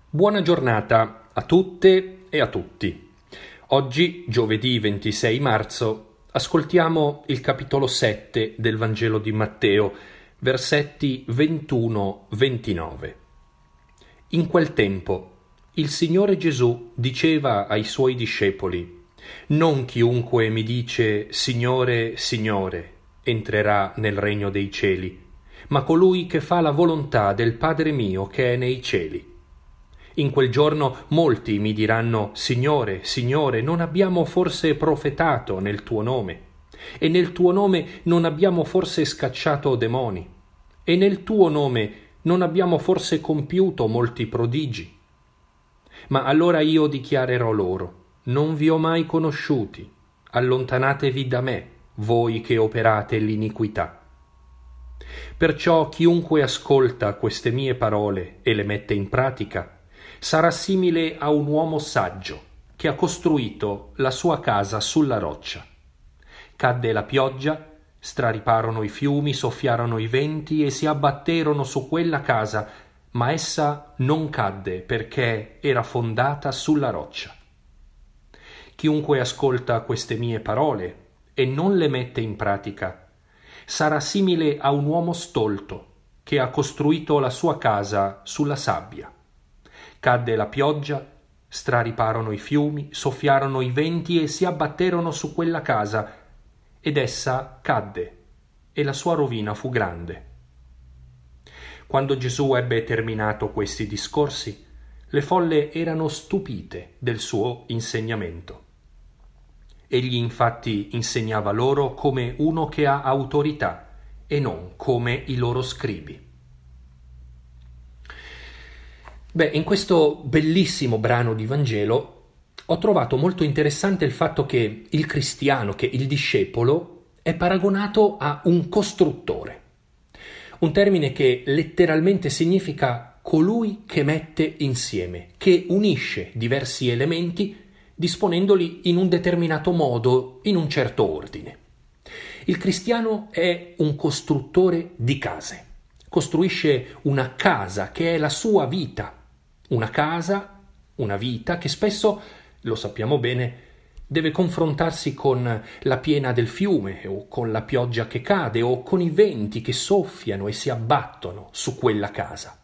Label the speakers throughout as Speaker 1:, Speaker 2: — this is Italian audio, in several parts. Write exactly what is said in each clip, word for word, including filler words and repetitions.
Speaker 1: Buona giornata a tutte e a tutti. Oggi, giovedì ventisei marzo, ascoltiamo il capitolo sette del Vangelo di Matteo, versetti ventuno ventinove. In quel tempo, il Signore Gesù diceva ai Suoi discepoli: «Non chiunque mi dice Signore, Signore, entrerà nel regno dei cieli, ma colui che fa la volontà del Padre mio che è nei cieli. In quel giorno molti mi diranno: Signore, Signore, non abbiamo forse profetato nel tuo nome? E nel tuo nome non abbiamo forse scacciato demoni? E nel tuo nome non abbiamo forse compiuto molti prodigi? Ma allora io dichiarerò loro: non vi ho mai conosciuti, allontanatevi da me, voi che operate l'iniquità. Perciò chiunque ascolta queste mie parole e le mette in pratica sarà simile a un uomo saggio che ha costruito la sua casa sulla roccia. Cadde la pioggia, strariparono i fiumi, soffiarono i venti e si abbatterono su quella casa, ma essa non cadde perché era fondata sulla roccia. Chiunque ascolta queste mie parole e non le mette in pratica sarà simile a un uomo stolto che ha costruito la sua casa sulla sabbia. Cadde la pioggia, strariparono i fiumi, soffiarono i venti e si abbatterono su quella casa, ed essa cadde, e la sua rovina fu grande. Quando Gesù ebbe terminato questi discorsi, le folle erano stupite del suo insegnamento. Egli infatti insegnava loro come uno che ha autorità e non come i loro scribi. Beh, in questo bellissimo brano di Vangelo ho trovato molto interessante il fatto che il cristiano, che il discepolo, è paragonato a un costruttore. Un termine che letteralmente significa colui che mette insieme, che unisce diversi elementi disponendoli in un determinato modo, in un certo ordine. Il cristiano è un costruttore di case. Costruisce una casa che è la sua vita. Una casa, una vita che spesso, lo sappiamo bene, deve confrontarsi con la piena del fiume o con la pioggia che cade o con i venti che soffiano e si abbattono su quella casa.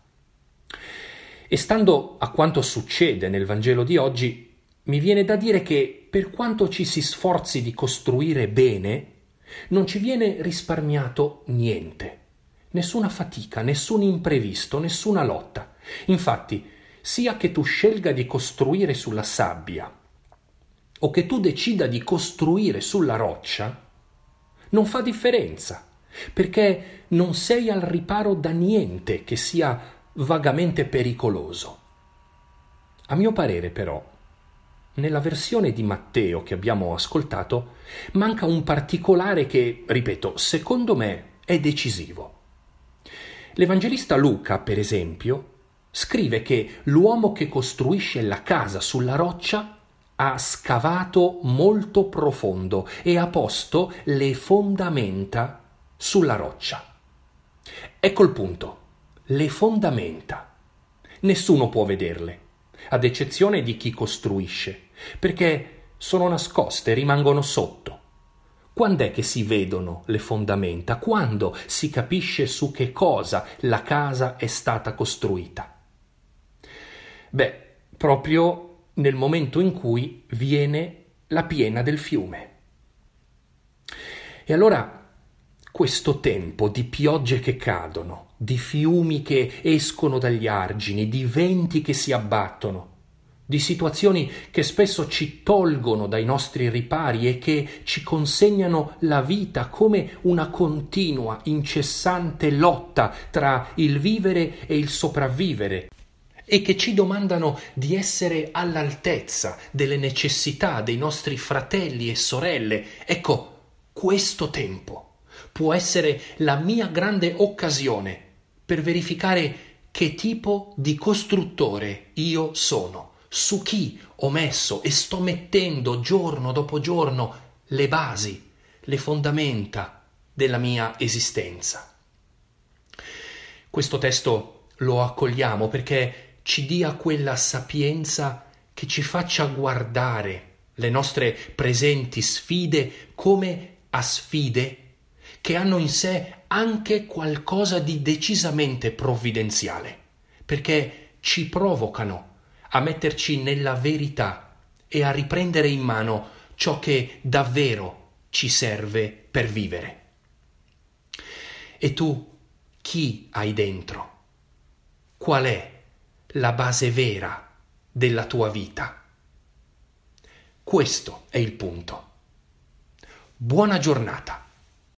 Speaker 1: E stando a quanto succede nel Vangelo di oggi, mi viene da dire che per quanto ci si sforzi di costruire bene, non ci viene risparmiato niente, nessuna fatica, nessun imprevisto, nessuna lotta. Infatti, sia che tu scelga di costruire sulla sabbia o che tu decida di costruire sulla roccia, non fa differenza, perché non sei al riparo da niente che sia vagamente pericoloso. A mio parere, però, nella versione di Matteo che abbiamo ascoltato, manca un particolare che, ripeto, secondo me è decisivo. L'Evangelista Luca, per esempio, scrive che l'uomo che costruisce la casa sulla roccia ha scavato molto profondo e ha posto le fondamenta sulla roccia. Ecco il punto, le fondamenta. Nessuno può vederle, ad eccezione di chi costruisce, perché sono nascoste, rimangono sotto. Quando è che si vedono le fondamenta? Quando si capisce su che cosa la casa è stata costruita? Beh, proprio nel momento in cui viene la piena del fiume. E allora questo tempo di piogge che cadono, di fiumi che escono dagli argini, di venti che si abbattono, di situazioni che spesso ci tolgono dai nostri ripari e che ci consegnano la vita come una continua, incessante lotta tra il vivere e il sopravvivere, e che ci domandano di essere all'altezza delle necessità dei nostri fratelli e sorelle. Ecco, questo tempo può essere la mia grande occasione per verificare che tipo di costruttore io sono, su chi ho messo e sto mettendo giorno dopo giorno le basi, le fondamenta della mia esistenza. Questo testo lo accogliamo perché ci dia quella sapienza che ci faccia guardare le nostre presenti sfide come a sfide che hanno in sé anche qualcosa di decisamente provvidenziale, perché ci provocano a metterci nella verità e a riprendere in mano ciò che davvero ci serve per vivere. E tu chi hai dentro? Qual è la base vera della tua vita? Questo è il punto. Buona giornata.